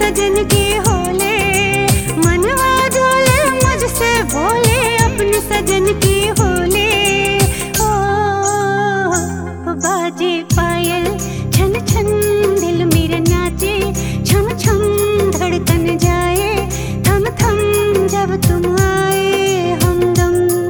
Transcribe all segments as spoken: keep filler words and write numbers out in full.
सजन की होले, मनवा डोले मुझसे बोले अपने सजन की होले। ओ बाजे पायल छन छन दिल मेरा नाचे, छम छम धड़कन जाए थम थम जब तुम आए हमदम।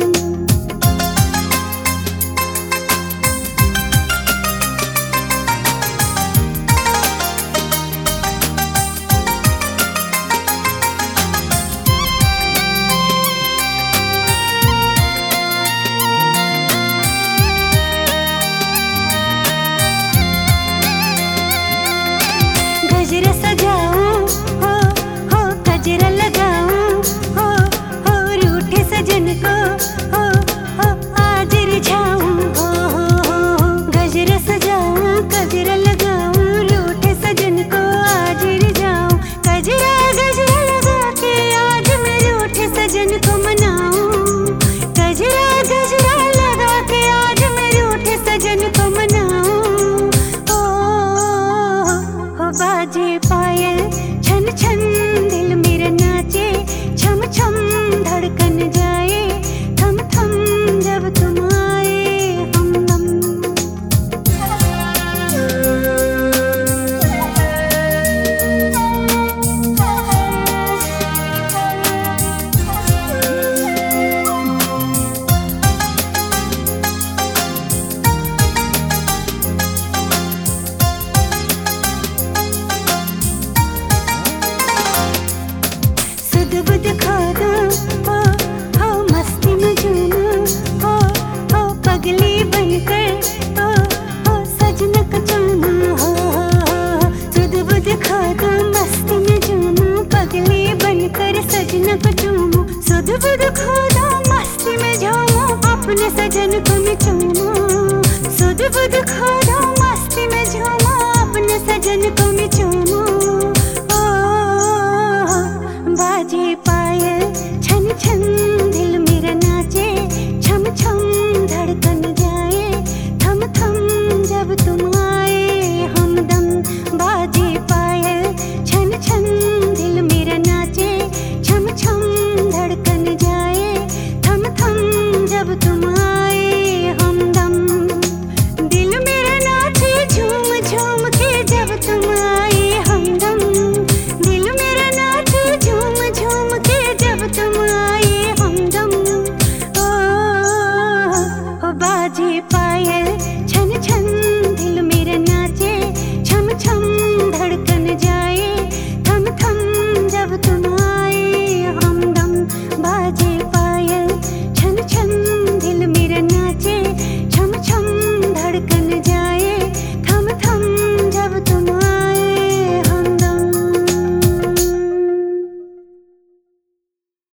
गजरा सजाऊं हो हो गजरा लगाऊं हो हो रूठे सजन को हो हो आज रिझाऊं हो हो हो। गजरा सजाऊं गजरा लगाऊं रूठे सजन को आज रिझाऊं। गजरा गजरा लगा के आज मैं रूठे सजन को मनाऊं। गजरा गजरा लगा के आज मैं रूठे सजन को मनाऊं। बाजे पायल छन छन दिल मेरा नाचे, छम छम धड़कन जाए थम थम जब तुम आए हमदम। बुद खो दूं हो हो मस्ती में झूमूं हो हो पगली बनकर हो हो सजन को चूमूं हो हो। सुध बुध खो दूं मस्ती में झूमूं पगली बनकर सजन को चूमूं। सुध बुध खो दूं मस्ती में झूमूं अपने सजन को मैं चूमूं। सुध बुध खो